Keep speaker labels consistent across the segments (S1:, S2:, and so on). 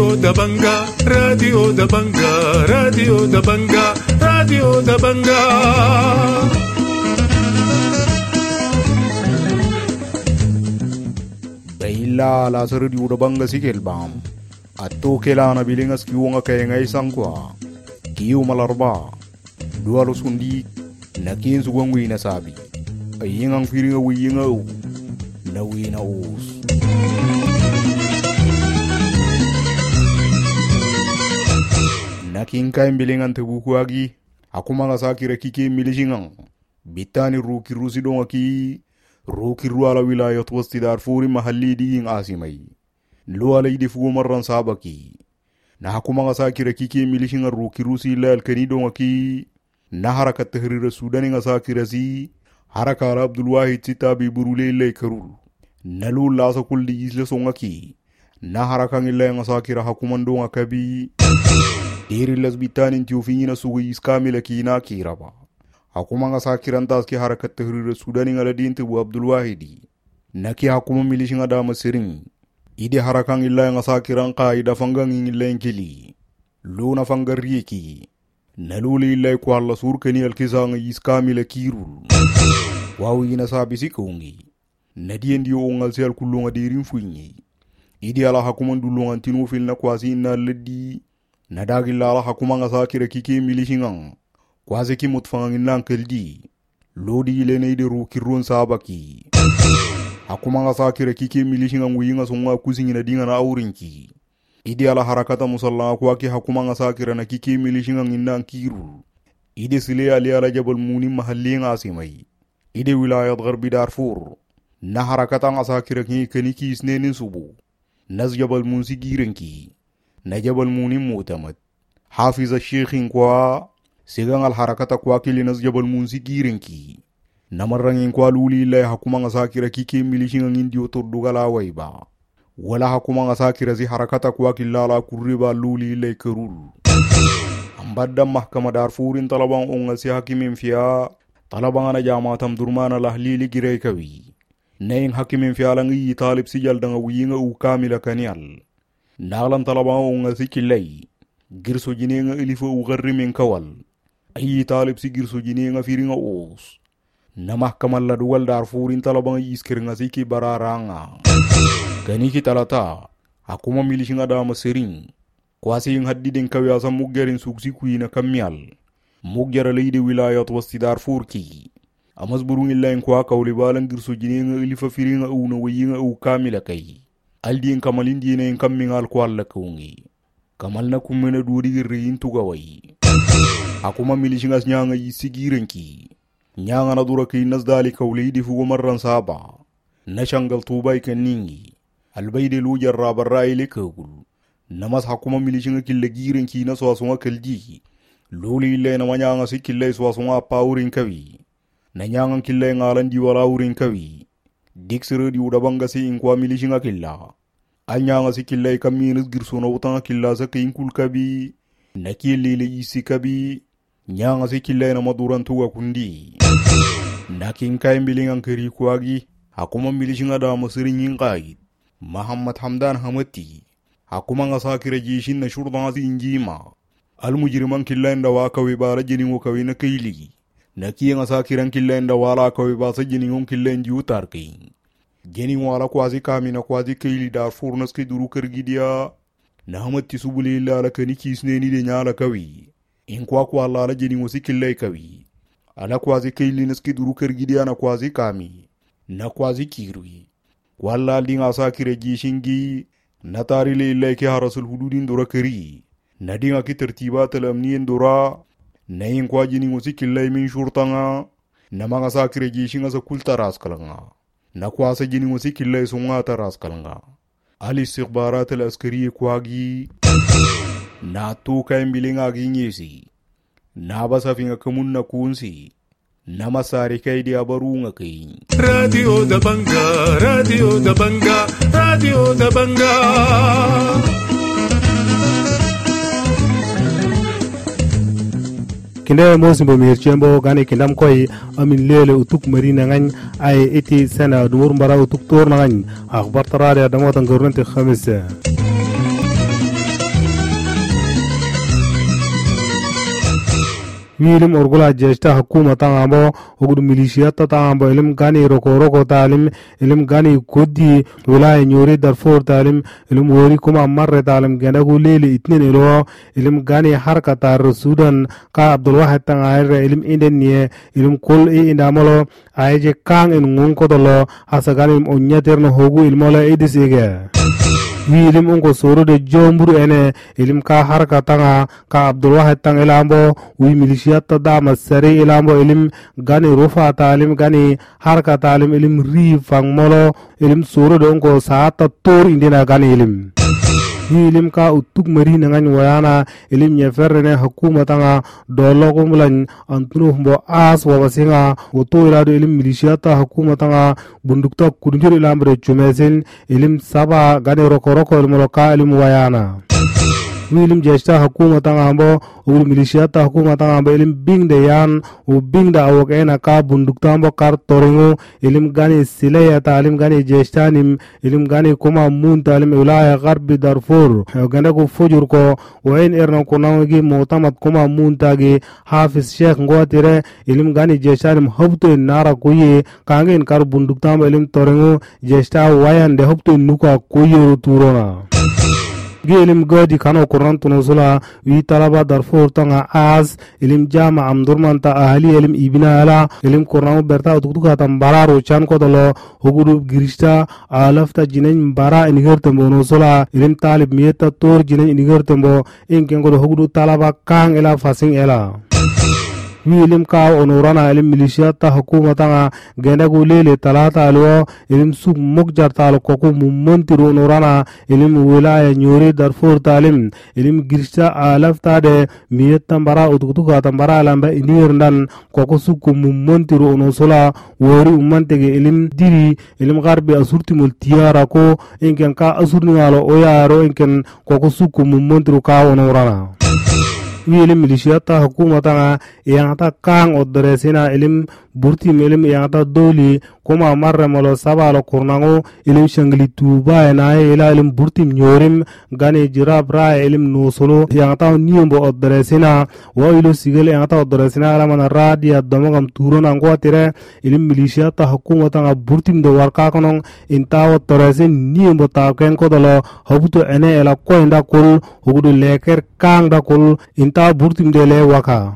S1: Radio Dabanga, Radio Dabanga, Radio Dabanga, Radio Dabanga.
S2: Baila la Radio Dabanga sikelbam. Atto kelana bilingas kiwonga kaya ngay sangkwa. Kiyo malarba. Dua lusundi na kinsu wangwi na sabi. Ayingang firinga wiyinga u. Na wina us. Nakin kain bilingan tebuku agi. Aku mangasakira kiki milishingang. Bitani ruki rusidong aki. Ruki ruala wilayat wasti Darfuri mahalli diing asimay. Luala idifugo marran sabaki. Na aku mangasakira kiki milishingang ruki rusi ilal kanidong aki. Na harakat tahrir Sudan ngasakira si. Harakala Abdul Wahid sitabi burule ilay karul. Nalu lasa kulli isla songaki. Na harakang ilay ngasakira hakumandong akabi. Diri lasbitanin tiufingina sugi iskamila kina kiraba. Hakuma ngasakiran taski harakat tahrir Sudani ngaladin tebu Abdul Wahidi. Naki hakuma milishinga dama sering. Ide harakang illa ngasakiran qaida fangang illa kili. Luna fangar rieki. Naluli illa ko alla surkani alkisanga iskamila kirul. Wawi ina sabi sikungi. Nadien dio ongal sel kulunga dirin fuinyi. Ide ala hakuma ndulunga tinu fil na kwasi na ledi. Nadagi lala hakuma ngasakira kiki milishingang. Kwaze ki mutfangin nan keldi. Lodi ilene ide rukirun sabaki. Hakuma ngasakira kiki milishingang wiyinga songa kusingi na dinga na aurinki. Ide ala harakata musalla kwa ki hakuma ngasakira na kiki milishingang innan kiru. Ide sile ali ala jabal muni mahalli ngasimay. Ide wilayat gharbi Darfur. Na harakata ngasakira kaniki isnenin subu. Nas jabal munsi girenki. Na jabal muni mutamad. Hafiz al-Sheikhin kwa sigang al-harakata kwa kili nas jabal munsi girenki. Namarangin kwa luli ilay hakuma ngasakira kiki milishingang indio tordugala waiba. Wala hakuma ngasakira zi harakata kwa kilala kuriba luli ilay karul. Ambadda mahkama Darfurin talabang onga si hakimin fiya. Talabang na jamatam durmana lahlili girey kawi. Naing hakimin fiya lang iyi talib sijal danga wiyinga ukamila kanyal. Naglan talabang onga si kilay. Girso jinenga ilifa ugarrimin kawal. Ayi talib si girso jinenga firinga os. Na mahkamal la duwal Darfurin talabang iskir nga si ki bararanga. Ganiki talata. Hakuma milishinga dama sering. Kwasi yung haddidin kawi asa mugyarin suksi kuina kamyal. Mugyara layde wilayat wasti Darfur ki. Amas burung illayin kwa kaulibalang girso jinenga ilifa firinga una wayinga ukamila kay. Aldiin kamalin diina yung kammingal kwa alla kaungi. Kamal na kumena duwadi riyin tugaway. Hakuma milishingas nyanga isigirenki. Nyanga na dura kay nasdali kaulidi fugo marran saba. Nashangal tubay kaningi. Albayde lujar rabarra ile kagul. Namas hakuma milishinga killa girenki na swasonga kalji. Luli ile na manyanga si killa swasonga paurin kawi. Na nyanga killa ngalan diwala urin kawi. Diksere di udabanga si inkwa milishinga killa. Anyanga si killa kaminis girsona utanga killa sa kainkul kabi. Nakili ile isi kabi. Nyanga si killa na maduran tuga kundi. Nakin kaimbilingang kiri kuagi. Hakuma milishinga da masirin yin qaid. Muhammad Hamdan Hamati. Hakuma ngasakira jishin na shurdan si injima. Al-mujriman killa inda wakawi bala jinin wakawi na kaili. Naki ngasakiran killa inda wala kawi basa jinin killa inji utar kain. Jinin wala kwazi kamina kwazi kaili Darfur naski duru kargidia. Na Hamati subuli illa ala kaniki isneni de nyala kawi. In kwa ala jinin wasi killa kawi. Ala kwazi kaili naski duru kargidia na kwazi kami. Na kwazi kirui. Walla dinga sakire jishingi. Natari le illa ke harasul hududin dura kari. Nadinga ki tertibat al-amniyin dura. Nayin kwa jini ngusi killay min shurtanga. Namanga sakire jishinga sa kulta raskalanga. Na kwa sa jini ngusi killay sungata raskalanga. Ali istikhbarat al-askariye kwagi. Na tuka imbilinga ginyesi. Na basa finga kamun na kunsi. Namasari kay di abarunga kay.
S1: Radio Dabanga, Radio Dabanga, Radio Dabanga.
S3: Kinde mosi bo mirchembo gani kindam koy amin lele utuk marina ngany ay eti sana dur mbara utuk tor ngany akhbar tarare damotan gornte khamis wilim orgula jeshta hukuma tangambo ogudu milishiyata tangambo ilim gani roko talim ilim gani kodi wilaya nyori Darfur talim ilim wori kuma marre talim genagu leli itnin ilo ilim gani harka tar Sudan ka Abdul Wahid tangayre ilim indeniye ilim kul indamolo ayeje kang in ngun kodolo hasagani ilim onyaterno hogu ilmola idis ege wilim unko soro de jomburu ene ilim ka harka tanga ka Abdul Wahid tang ilambo wi milishiyata dama sari ilambo ilim gani rufa talim gani harka talim ilim ri fangmolo ilim soro de unko saata tor indina gani ilim ilim ka utuk mari nangan wayana ilim nyeferne hukuma tanga dolo kumulan antunu mbo as wawasinga woto irado ilim milishiyata hukuma tanga bundukta kudunjur ilambre chumesin ilim saba gani roko ilmoloka ilim wayana wilim jeshta hukuma tangambo ul milishiyata hukuma tangambo ilim bingde yan u bingda awok ena ka bunduktambo kar toringu ilim gani sileya talim gani jeshtanim ilim gani kuma mun talim wilaya garbi Darfur ganda ku fujur ko wain erna kunangi mutamat kuma mun tagi Hafiz Sheikh ngwatire ilim gani jeshtanim hobto nara kuyi kangin kar bunduktambo ilim toringu jeshta wayan de hobto nuka kuyi turona ilim gadi kano Quran tunusula wi talaba Darfur tanga az ilim jama amdurmanta ahli ilim ibna ala ilim Quran berta utuka tambara rochan ko dalo hugudu girista alafta jinen bara ingertembo nusula ilim talib mieta tor jinen ingertembo inkengo hugudu talaba kang ela fasing ela wilim ka onurana ilim milishiyata hukuma tanga genagu lele talata alwo ilim suk mukjar tal koku mummontiru onurana ilim wilaya nyori Darfur talim ilim girsta alafta de miyettambara utukutuka tambara alamba inirndan koku suk mummontiru onusula wori ummantege ilim diri ilim garbi asurti multiyara ko inken ka asurni ngalo oyaro inken koku suk mummontiru ka onurana wilim milishiyata hukuma tanga yangata kang odresina ilim burtim ilim yangata doli kuma marre malo sabalo kurnango ilim shangli tuba na ila ilim burtim nyorim gane jirab ra ilim nusulu yangata niombo odresina wa ilu sigel yangata odresina ala mana radia domogam turona ngwatire ilim milishiyata hukuma tanga burtim do warka konong intawo toresin niombo taken kodalo habuto ene ela koinda kul hugudu leker kang da kul inta burtim de le waka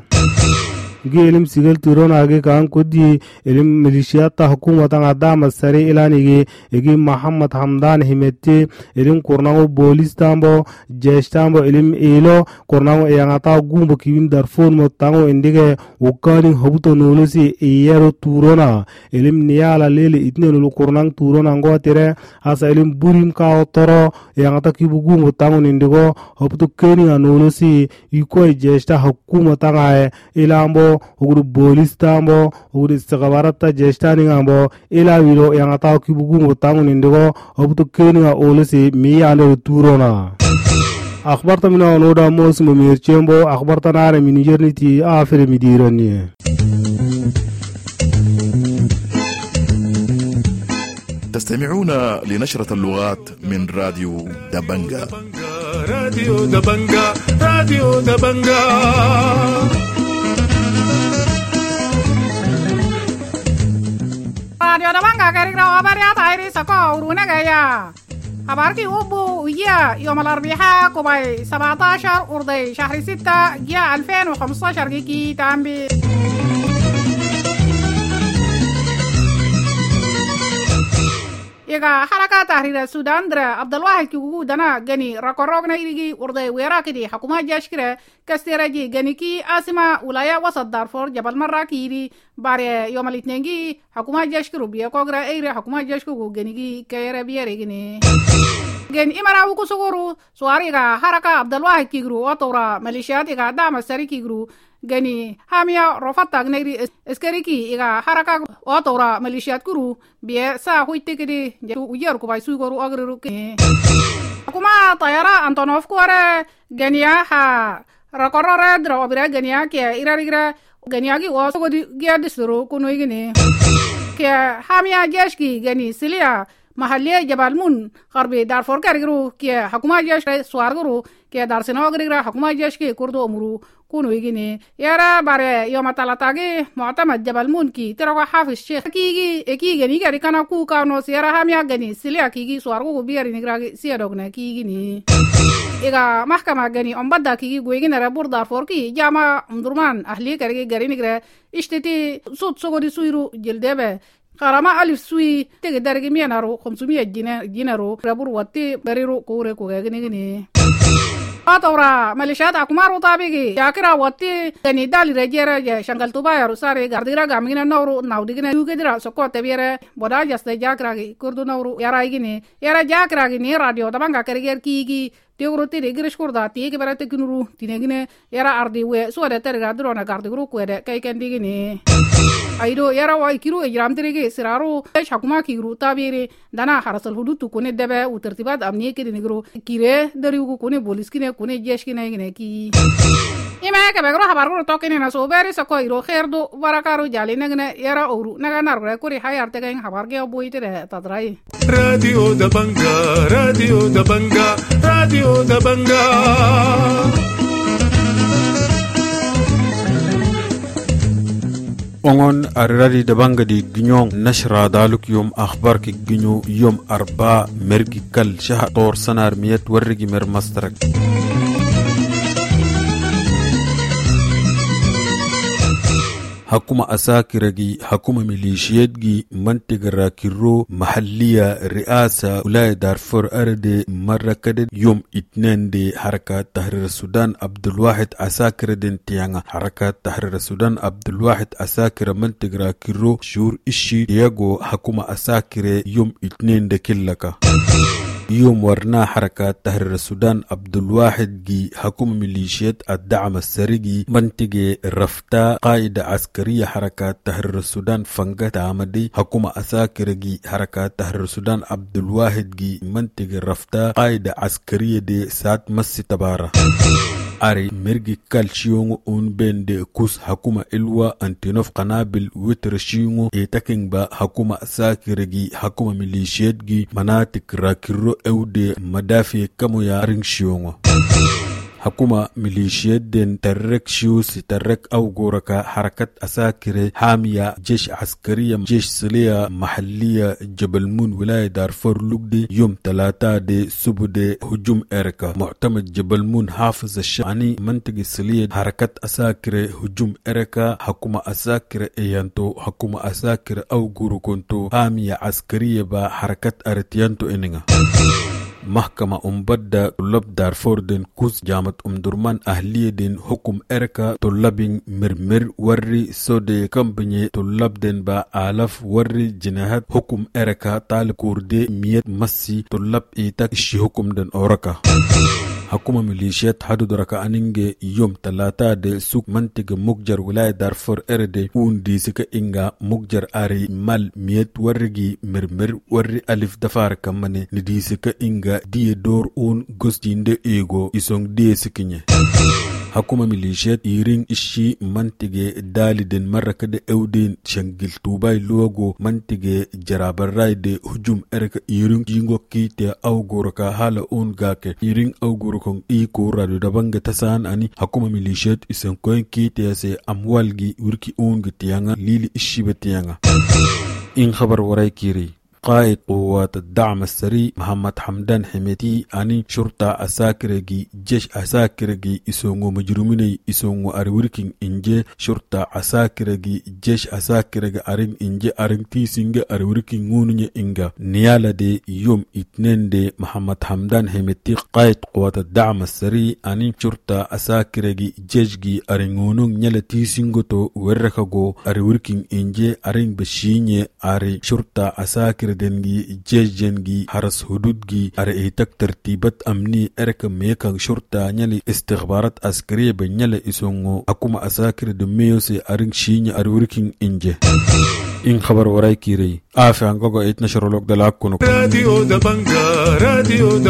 S3: ilim sigel turona age kan kodi ilim milishiyata hukuma tanga dama sare ilanigi igi Muhammad Hamdan himeti ilim kurnago bolis tambo jesh tambo ilim ilo kurnago yangata gumbo kiwin Darfur mo tango indige ukani hobuto nulusi iyero turona ilim niyala lele itne nulu kurnang turona ngwatire hasa ilim burim ka otoro yangata kibu gumbo tango indigo hobuto keni nulusi iko jeshta hukuma tanga ilambo ugudu bolis tambo ugudu istikabarata jeshtani ngambo ila wilo yangata kibugu tangu nindigo obuto keni nga olesi miyande turona akhbarta mina onoda mosimo mirchembo akhbarta nare minijerniti afere midirani
S4: تستمعون لنشرة اللغات من راديو دبنجا
S1: راديو دبنجا راديو دبنجا
S5: Radio Dabanga karik rawa baria tairi sako uruna gaya. Habarki ubu ويا يوم الأربعاء كوباي 17 أردي شهر 6 جاء 2015 جيكي تامبي يجا حركة تحرير السودان درا عبد الواحد كيوكو دنا جني راكوروغنا يجي أردي ويراكدي حكومة جاشكرة كستيراجي جني كي آسما ولاية وسط دارفور جبل مراكيري باري يوم الاثنين جي حكومة جاشكرو بيكوغرا ايري حكومة جاشكو جني كي كيرا بيري جني gen imara wuku suguru suari ga haraka abdallah kigru otora malaysia tiga dama sari kigru gani hamia rofata gneri eskeriki iga haraka otora malaysia kuru bie sa huite kidi ujar ku bai suguru agru ke kuma tayara antonov kuare gania ha rakorore dro obira gania ke irarigra gania gi o sugodi gia disuru kunu igini ke hamia jeshki gani silia محلية جبال مون غربي دارفور كارجرو كي حكومة جيش سوارجرو كي دارسنا غريرا حكومة جيش كي كردو أمرو كونو يجيني يرى باري يوم تلاتاجي معتمد جبل مونكي ترى حافظ الشيخ كي جني كاري كنا كو كانو سيرا هم يجني سليا كي سوارو بياري نيجرا سيادوغنا كي جني إذا محكمة جني أم بدا كي جويجنا ربور دارفور كي جاما مدرمان أهلي كاري جاري نيجرا اشتتي صوت سوغدي سويرو جلدبه قرما ألف سوي تقدر جميعنا 500 دينارو ربور واتي بريرو كوري كوغاني أطورا ملشات أكمارو طابيجي ياكرا واتي كني دالي رجيرا شنغل توبايا روساري غارديرا غامينا نورو ناوديغنا يوغدرا سوكو تبيرا بودا جاست جاكراغي كوردو نورو يرايغيني يرا جاكراغي ني راديو طبعا كارير كيغي تيغروتي ريغريش كوردا تيغي براتي كنورو تينيغني يرا اردي وي سودا ترغا درونا غارديغرو كويدا كاي كانديغني ايدو يرا واي كيرو اجرام تريغي سرارو حكومه كيرو تابيري دانا حرس الحدود تكوني دبا وترتيبات امنيه كدي نيغرو كيري دريوكو كوني بوليس كيني كوني جيش كيني كي إما كبروا خبروا توكيني نسوبري سكويرو خيردو بركارو جالي نغنا يرا أورو نغنا كوري حيار تكين خبرجي أبوي ترى تدري
S1: راديو دبنجا راديو دبنجا راديو دبنجا
S6: أونغون أرادي دبنجا دي جنيون نشرة دالوك يوم أخبار كي جنيو يوم 4 مرقي كل شهر طور سنار ميت ورقي مر مسترك حكومة أساكرجي حكومة ميليشياتجي منطقة راكيرو محلية رئاسة ولاية دارفور أرد مرة كده يوم 2 دي حركة تحرير السودان عبد الواحد أساكر دين تيانا حركة تحرير السودان عبد الواحد أساكر منطقة راكيرو شور إشي دياغو حكومة أساكر يوم 2 دي كلكا يوم ورنا حركة تحرير السودان عبد الواحد جي حكومة ميليشيات الدعم السريجي منطقة رفتا قائدة عسكرية حركة تحرير السودان فنجت عمدي حكومة أساكر جي حركة تحرير السودان عبد الواحد جي منطقة رفتا قائدة عسكرية دي سات مسي تبارة أري مرجي كالشيونغ اون بين دي كوس حكومة إلوا أنتينوف قنابل ويترشيونغ إيتاكينغ با حكومة أساكرجي حكومة ميليشيات جي مناطق راكيرو أو دي مدافع كمو يارين شيونغ حكومة ميليشيات دين ترك شيوسي ترك أو غوركا حركة أساكري حامية جيش عسكرية جيش سلية محلية جبل مون ولاية دارفور لوكدي يوم 3 دي سبو دي هجوم إركا معتمد جبل مون حافظ الشعني منطقة سلية حركة أساكري هجوم إركا حكومة أساكري إيانتو حكومة أساكري أو غوركونتو حامية عسكرية با حركة أرتيانتو إنينغا محكمة أمبدا طلاب دارفور دين كوس جامعة درمان أهلية دين حكم إركا طلابين مرمر وري سودي كمبني طلاب دين با آلاف وري جناحات حكم إركا تال كوردي 100 مسي طلاب إيتاك إشي حكم دين أوركا حكومة ميليشيات حدود ركا أنينجي يوم 3 دي سوق منطقة مقجر ولاية دارفور إردي اون دي سكا إنغا مقجر آري مال 100 ورقي مرمر وري ألف دفار كماني ندي سكا إنغا دي دور اون غستين دي إيغو إسونغ دي سكيني حكومة ميليشيات يرين إشي منطقة دالي دين مرة كده أودين شنجل توباي لوغو منطقة جرابر راي دي هجوم إركا يرين جينغو كيتيا أو غوركا حالا اون غاكي يرين أو غوركون إيكو رادو دبانغ تسان أني حكومة ميليشيات إسنكوين كيتيا سي أموالجي وركي اون غتيانا ليلي إشي بتيانا إن خبر وراي كيري قائد قوات الدعم السري محمد حمدان حميتي أني شرطة أساكرجي جيش أساكرجي إسونغو مجرميني إسونغو أروركين إنجي شرطة أساكرجي جيش أساكرجي أرين إنجي أرين تيسينجي أروركين غوني إنجا نيالا دي يوم 2 دي محمد حمدان حميتي قائد قوات الدعم السري أني شرطة أساكرجي جيشجي أرين غونو نيالا تيسينغو تو ورخاغو أروركين إنجي أرين بشيني أري شرطة أساكرجي dengi jejengi haras hududgi are itak tertibat amni erka mekang shurta nyali istikhbarat askariya benyale isongo akuma asakir de meyose aring shinya arwurking inje in khabar waray kiri afi angogo 12 lok dalakunu
S1: radio da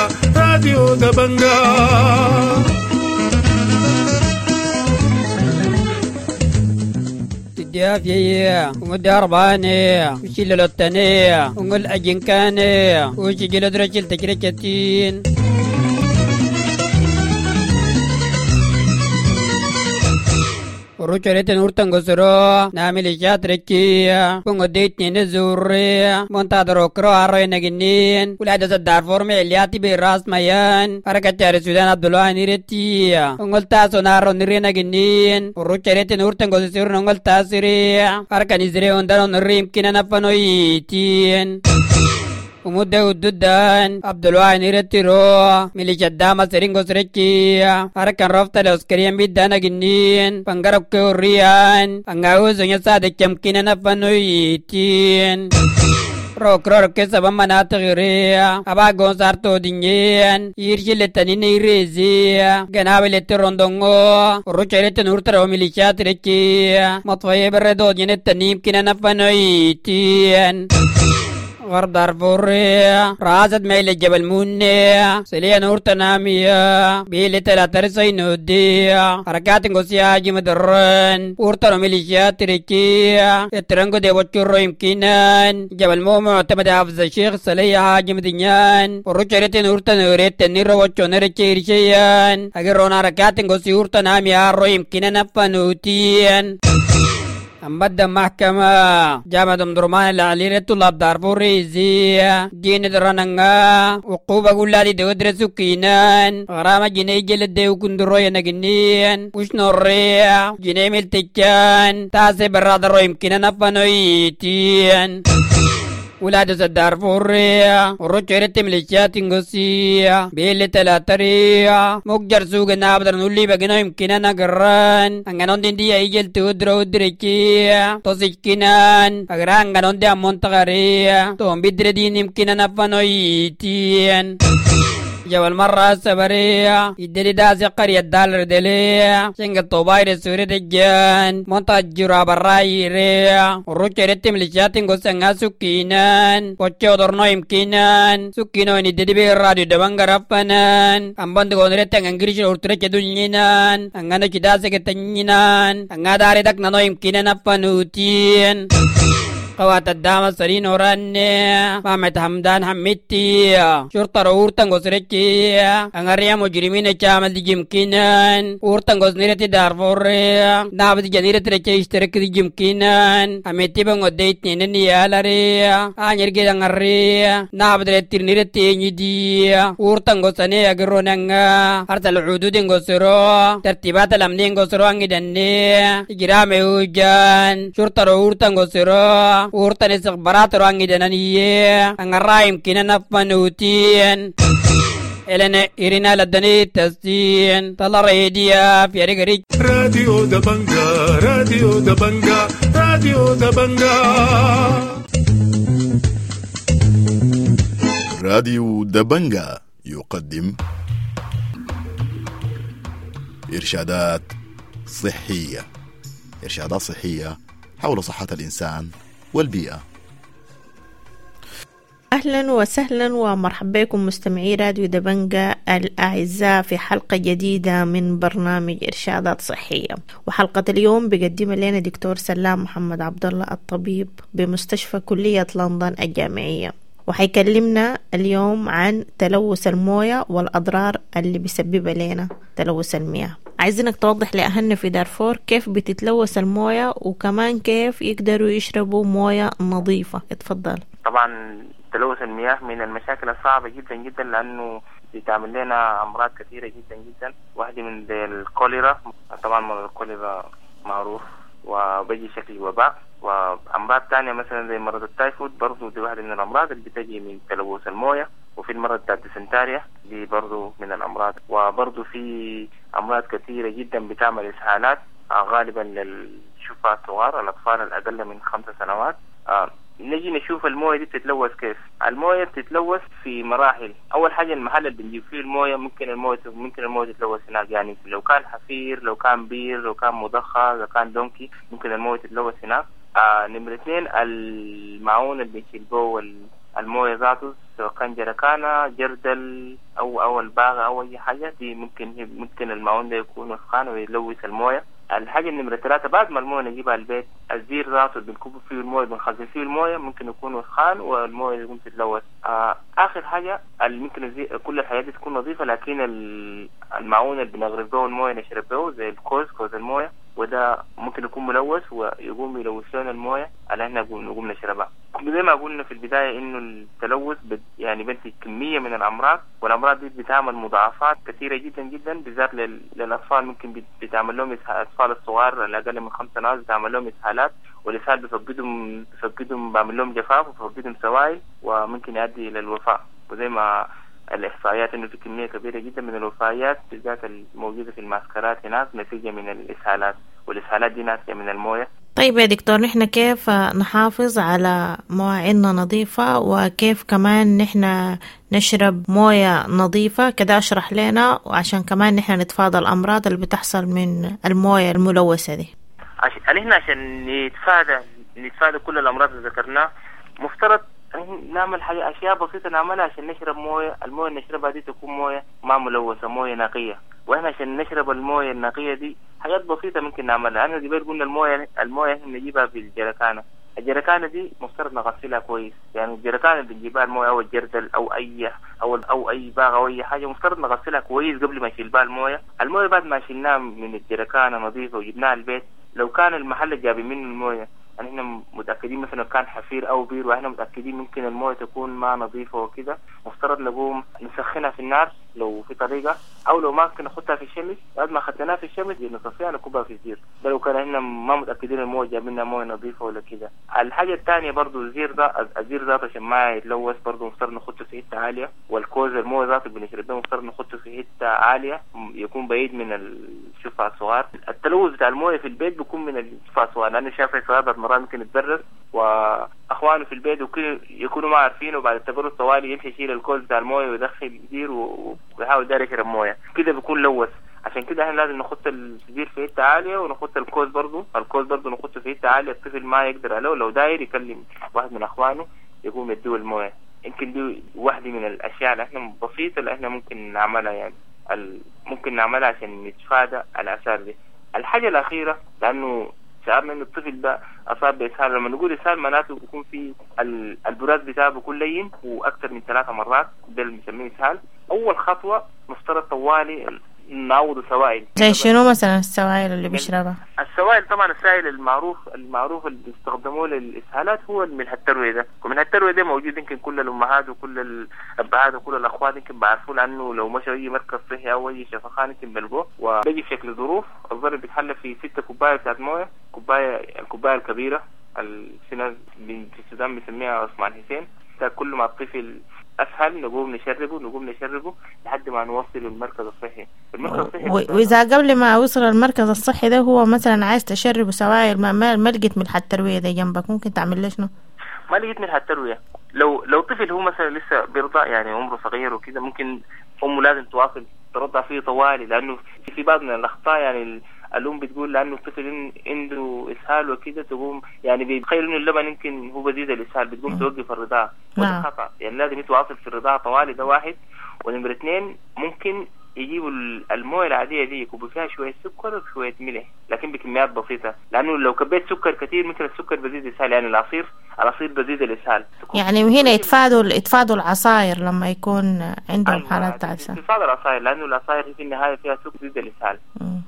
S1: banga
S7: ديافية ومداربانية وشيل للتانية والأجنكانية وشيل درجل تجريتين rucurete nurtan gosoro namili chatreki pongo detni nezurri montadro kro arro naginin ulada zadar forme eliati be ras mayan parakatare Sudan Abdullah nireti ongol taso naro nirena ginin rucurete nurtan gosoro ongol tasiri parakanizre ondan rim kinana panoitin umude ududan Abdullah niretiro milija dama seringo sereki arakan rafta los kerian bidana ginin pangarap ke urian angau zonya sade kemkinan apanoitin Rokror ke sabam manatagire abagon sarto dinyen irjile tanine irezi ganabele rondongo rucharete nurtaro milija treki matwaye berredo yene tanim kinana apanoitin غردار فوريا رازت ميل جبل مونيا سليا نور تناميا بيلي تلا ترسي نوديا حركات غوسيا جمدرن ورتر ميليشيا تركيا يترنغو دي وچورو يمكنان جبل مو معتمد حافظ الشيخ سليا جمدنيان ورچرت نور تنورت نيرو وچو نرچيرشيان اگرونا حركات غوسي ور تناميا رو يمكنان فنوتيان أمبد محكمة جامعة درمان العليرة طلاب دارفور ريزية دين دراننغا وقوبة قولادي دودر سكينان غرامة جنيه جلد ديو كندروية نغنين وشنورية جنيه ملتكان تاسي برادرو يمكننا نفنويتين ولاد دارفوريا ورچرت مليشيات انغسيا بيل تلاتريا مقجر سوق نابدر نولي بغنا يمكننا غران انغنون دين دي ايجل تودرو دريكيا توسيكينان اغران انغنون دي امونتغاريا توم بدر دين يمكننا فنويتين جوال مرة سبرية يدري داسي قرية دالر دلية شنگ طوباير سوري دجان منطقة جراب الرأي ريا وروچة رتم لشاتين غسنغا سكينان وچو درنو يمكنان سكينو نددي بي الراديو دبان غرفنان امبند غون رتن انگريش ورطرچة دنينان انغانا چداسي كتنينان انغا داري دك نانو يمكنان افنوتين قوات الدام سرين وراني مامت حمدان حميتي شرطة رورتن غسرتي انغريا مجرمين چامل دي جمكنان ورتن غسنيرتي دارفوري نابد جنيرت رچه اشترك دي جمكنان حميتي بنغو ديتني نيالاري آنيرگي دنغري نابد رتر نيرتي نيدي ورتن غسني اگروننغا ارسل عدود غسرو ترتيبات الامنين غسرو انغي دني اجرامي هوجان شرطة رورتن غسرو urtan istikhbarat rangi dananiye angarraim kinana fanutin elena irina ladani tasdin tala radio fi arigari
S1: Radio Dabanga, Radio Dabanga, Radio Dabanga.
S4: راديو دبنجا يقدم إرشادات صحية حول صحة الإنسان والبيئة.
S8: أهلا وسهلا ومرحبا بكم مستمعي راديو دبنجا الأعزاء في حلقة جديدة من برنامج إرشادات صحية. وحلقة اليوم بقدم لنا دكتور سلام محمد عبد الله الطبيب بمستشفى كلية لندن الجامعية، وحيكلمنا اليوم عن تلوث الموية والأضرار اللي بيسببها لنا تلوث المياه. عايزينك توضح لأهلنا في دارفور كيف بتتلوث الموية وكمان كيف يقدروا يشربوا موية نظيفة. اتفضل.
S9: طبعا تلوث المياه من المشاكل الصعبة جدا جدا لأنه بتعمل لنا أمراض كثيرة جدا جدا. واحدة من الكوليرا، طبعا مرض الكوليرا معروف وبيجي شكل وباء، وأمراض تانية مثلا زي مرض التايفود برضو دي واحدة من الأمراض اللي بتجي من تلوث الموية. وفي المرض بتاع الديسنتريا دي برضو من الأمراض. وبرضو في أمراض كثيرة جدا بتعمل إسهالات غالبا للشفاة الصغار، الأطفال الأقل من 5 سنوات. نجي نشوف الموية دي بتتلوث كيف. الموية بتتلوث في مراحل. أول حاجة المحل اللي بنجيب فيه الموية ممكن الموية تتلوث هناك، يعني لو كان حفير، لو كان بير، لو كان مضخة، لو كان دونكي ممكن الموية تتلوث هناك. نمرة 2 المعون اللي بنشيل به الموية ذاته، سواء كان جركانة، جردل أو الباغة أو أي حاجة دي ممكن المعون ده يكون وسخان ويلوث الموية. الحاجة نمرة 3 بعد ما الموية نجيبها البيت، الزير ذاته بنكب فيه الموية بنخزن فيه الموية ممكن يكون وسخان والموية يكون تتلوث. آخر حاجة ممكن كل الحاجات دي تكون نظيفة، لكن المعون اللي بنغرب به الموية نشرب به زي كوز الموية وده ممكن يكون ملوث ويقوم يلوث لنا المويه اللي احنا نقوم نشربها. زي ما قلنا في البدايه انه التلوث يعني بنتج كميه من الامراض، والامراض دي بتعمل مضاعفات كثيره جدا جدا، بالذات للاطفال. ممكن بتعمل لهم الاطفال الصغار اللي اقل من 5 سنوات بتعمل لهم اسهالات، والاسهال بفقدهم بعمل لهم جفاف وبفقدهم سوائل وممكن يؤدي الى الوفاه. وزي ما الإحصائيات إنه في كمية كبيرة جدا من الوفيات بالذات الموجودة في المعسكرات هناك نتيجة من الإسهالات، والإسهالات دي ناتجة من الموية.
S8: طيب يا دكتور، نحن كيف نحافظ على مواعيدنا نظيفة، وكيف كمان نحن نشرب موية نظيفة كده؟ اشرح لنا، وعشان كمان نحن نتفادى الأمراض اللي بتحصل من الموية الملوثة دي.
S9: عشان نتفادى كل الأمراض اللي ذكرناها، مفترض نعمل أشياء بسيطة نعملها عشان نشرب موية. الموية اللي نشربها دي تكون موية ما ملوثة، موية نقية. وإحنا عشان نشرب الموية النقية دي حاجات بسيطة ممكن نعملها. أنا قبل قلنا الموية نجيبها بالجركانة. الجركانة دي مفترض نغسلها كويس، يعني الجركانة اللي بنجيبها الموية أو الجردل أو أي باغ أو أي حاجة مفترض نغسلها كويس قبل ما نشيل بها الموية. بعد ما شلناها من الجركانة نظيفة وجبناها البيت، لو كان المحل اللي جايبين منه الموية يعني احنا متأكدين مثلا كان حفير او بير واحنا متأكدين ممكن المويه تكون ما نظيفة وكده، مفترض نقوم نسخنها في النار لو في طريقة، او لو ما ممكن نحطها في الشمس. بعد ما خدناها في الشمس نصفيها نكبها في الزير. ده لو كان احنا ما متأكدين المويه جاب لنا مويه نظيفة ولا كده. الحاجة الثانية برضو الزير ده عشان ما يتلوث برضو مفترض نحطه في حتة عالية، والكوز المويه ذاته بنشرب ده مفترض نحطه في حتة عالية يكون بعيد من الشفع الصغار. التلوث بتاع المويه في البيت بيكون من الشفع الصغار، لأن الشفع الصغار بعد مرات ممكن يتبرد واخوانه في البيت يكونوا ما عارفينه، وبعد التبرد طوالي يمشي يشيل الكوز بتاع المويه ويدخل الزير ويحاول داير يشرب مويه كده بيكون لوث. عشان كده احنا لازم نحط الزير في حته عاليه ونحط الكوز برضو نحطه في حته عاليه الطفل ما يقدر عليه، لو داير يكلم واحد من اخوانه يقوم يديه المويه. يمكن دي واحده من الاشياء اللي احنا بسيطه اللي احنا ممكن نعملها، يعني ممكن نعملها عشان نتفادى الاثار دي. الحاجه الاخيره، لانه شعرنا ان الطفل ده اصاب باسهال، لما نقول اسهال معناته بيكون في البراز بتاعه بيكون لين واكثر من 3 مرات، ده اللي بنسميه اسهال. اول خطوه مفترض طوالي نعوض سوائل.
S8: زي شنو مثلا السوائل اللي بيشربها؟
S9: السوائل طبعا السائل المعروف اللي بيستخدموه للاسهالات هو الملح التروي ده. وملح التروي ده موجود يمكن كل الامهات وكل الابهات وكل الاخوات يمكن بيعرفوه، لانه لو مشوا اي مركز صحي او اي شفخان يمكن بيلقوه، وبيجي في شكل ظروف. الظرف بيتحلى في 6 كوبايه بتاعت مويه، الكوبايه الكبيره في السودان بنسميها عثمان حسين. كل ما الطفل اسهل نقوم نشربه لحد ما نوصل المركز الصحي.
S8: واذا قبل ما اوصل المركز الصحي ده هو مثلا عايز تشربه سوائل ما لقيت ملح الترويه ده جنبك، ممكن تعمل له شنو؟
S9: ما لقيت ملح الترويه، لو طفل هو مثلا لسه بيرضع يعني عمره صغير وكده، ممكن امه لازم تواصل ترضع فيه طوالي، لانه في بعض من الاخطاء يعني الأم بتقول لأنه الطفل عنده إسهال وكده تقوم يعني بيتخيل إنه اللبن يمكن هو بزيد الإسهال، بتقوم توقف الرضاعة. وده خطأ، يعني لازم يتواصل في الرضاعة طوالي. ده واحد. ونمرة 2 ممكن يجيبوا المويه العادية دي يكبوا فيها شوية سكر وشوية ملح لكن بكميات بسيطة، لأنه لو كبيت سكر كتير ممكن السكر بزيد الإسهال، يعني العصير بزيد الإسهال.
S8: يعني وهنا يتفادوا العصاير لما يكون عندهم حالات إسهال.
S9: يتفادوا العصاير لأنه العصاير في النهاية فيها سكر بزيد الإسهال.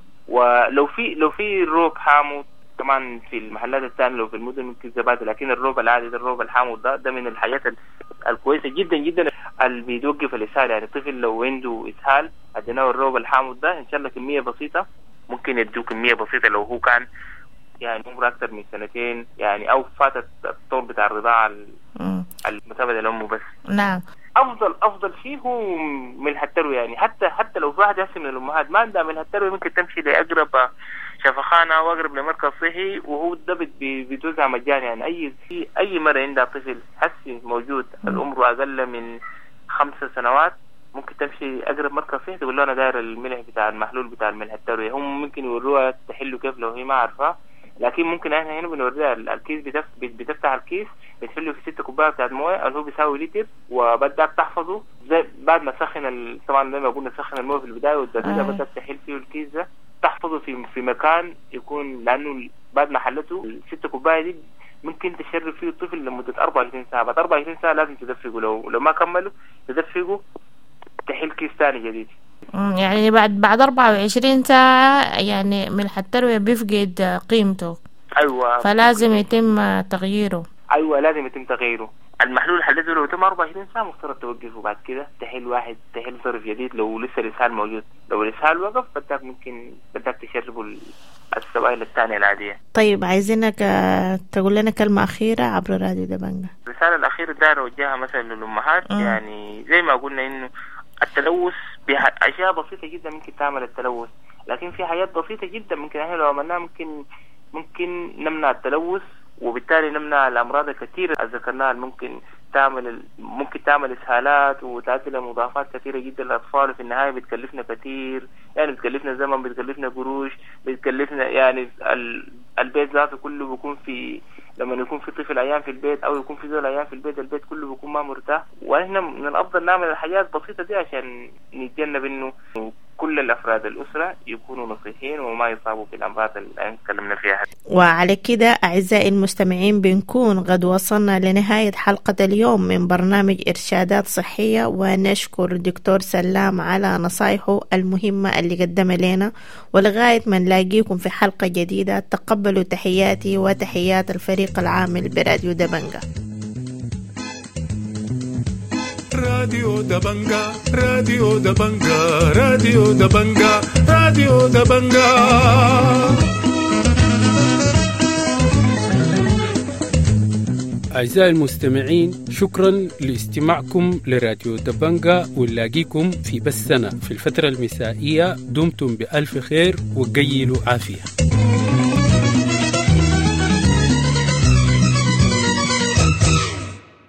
S9: ولو في الروب حامض كمان في المحلات الثانية، لو في المدن ممكن زبادي، لكن الروب العادي ده الروب الحامض ده من الحاجات الكويسة جدا جدا اللي بيوقف الإسهال. يعني الطفل لو عنده إسهال اديناه الروب الحامض ده ان شاء الله كمية بسيطة، ممكن يدوه كمية بسيطة لو هو كان يعني عمره أكثر من 2 يعني أو فاتت الطور بتاع الرضاعة المتابعة لأمه بس.
S8: نعم.
S9: افضل شيء هو ملح التروي، يعني حتى لو في واحد من الامهات ما عندها ملح التروي ممكن تمشي لاقرب شفخانه او اقرب لمركز صحي، وهو ده بيتوزع مجاني. يعني اي مره عندها طفل حسي موجود العمر اقل من 5 سنوات ممكن تمشي اقرب مركز صحي تقول له انا داير الملح بتاع المحلول بتاع الملح التروي. هم ممكن يوروها تحله كيف لو هي ما عارفه، لكن ممكن احنا هنا بنوريها الكيس. بتفتح الكيس بتحله في 6 كوبايات بتاعت مويه اللي هو بيساوي لتر، وبدك تحفظه زي بعد ما تسخن طبعا زي ما قلنا تسخن المويه في البدايه والدقيقه بدك تحل فيه الكيس ده، تحفظه في مكان يكون، لانه بعد ما حلته 6 كوبايات دي ممكن تشرب فيه الطفل لمده 24 ساعه. بعد 24 ساعه لازم تدفقه، لو ما كملوا تدفقه تحل كيس ثاني جديد
S8: يعني بعد 24 ساعة يعني ملح التروية بيفقد قيمته.
S9: ايوه،
S8: فلازم يتم تغييره.
S9: ايوه لازم يتم تغييره. المحلول اللي حدده لو تم 24 ساعة مفترض توقفه، بعد كده تحل صرف جديد لو لسه الإسهال موجود. لو الإسهال وقف بدك تشربه السوائل الثانية العادية.
S8: طيب عايزينك تقول لنا كلمة أخيرة عبر راديو دبنجة.
S9: الرسالة الأخيرة داير أوجهها مثلا للأمهات. يعني زي ما قلنا إنه التلوث بأشياء بسيطة جدا ممكن تعمل التلوث، لكن في حاجات بسيطة جدا ممكن احنا لو عملناها ممكن نمنع التلوث، وبالتالي نمنع الأمراض الكثيرة اللي ذكرناها. ممكن تعمل إسهالات وتؤدي لمضاعفات كثيرة جدا للأطفال، وفي النهاية بتكلفنا كثير، يعني بتكلفنا زمن، بتكلفنا قروش، بتكلفنا يعني البيت ذاته كله بيكون لما يكون في طفل أيام في البيت أو يكون في ذول أيام في البيت كله بيكون ما مرتاح. وإحنا من الأفضل نعمل الحاجات البسيطة دي عشان نتجنب إنه كل الأفراد الأسرة يكونوا نصيحين وما يصابوا بالأمراض اللي تكلمنا فيها.
S8: وعلى كده أعزائي المستمعين بنكون قد وصلنا لنهاية حلقة اليوم من برنامج إرشادات صحية، ونشكر الدكتور سلام على نصايحه المهمة اللي قدمها لنا. ولغاية ما نلاقيكم في حلقة جديدة، تقبلوا تحياتي وتحيات الفريق العامل براديو دبنجة.
S1: راديو دبنجة، راديو دبنجة، راديو دبنجة، راديو دبنجة.
S10: أعزائي المستمعين، شكرا لاستماعكم لراديو دبنجة، ونلاقيكم في بثنا في الفترة المسائية. دمتم بألف خير وقيلوا عافية.